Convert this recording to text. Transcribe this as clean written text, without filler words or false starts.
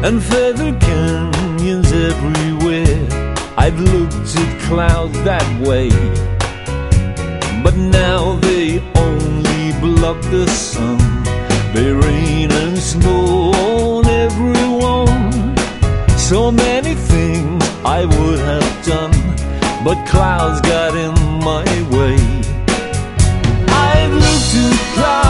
and feather canyons everywhere. I've looked at clouds that way, but now they only block the sun. They rain and snow on everyone. So many things I would have done, but clouds got in my way. I've looked at clouds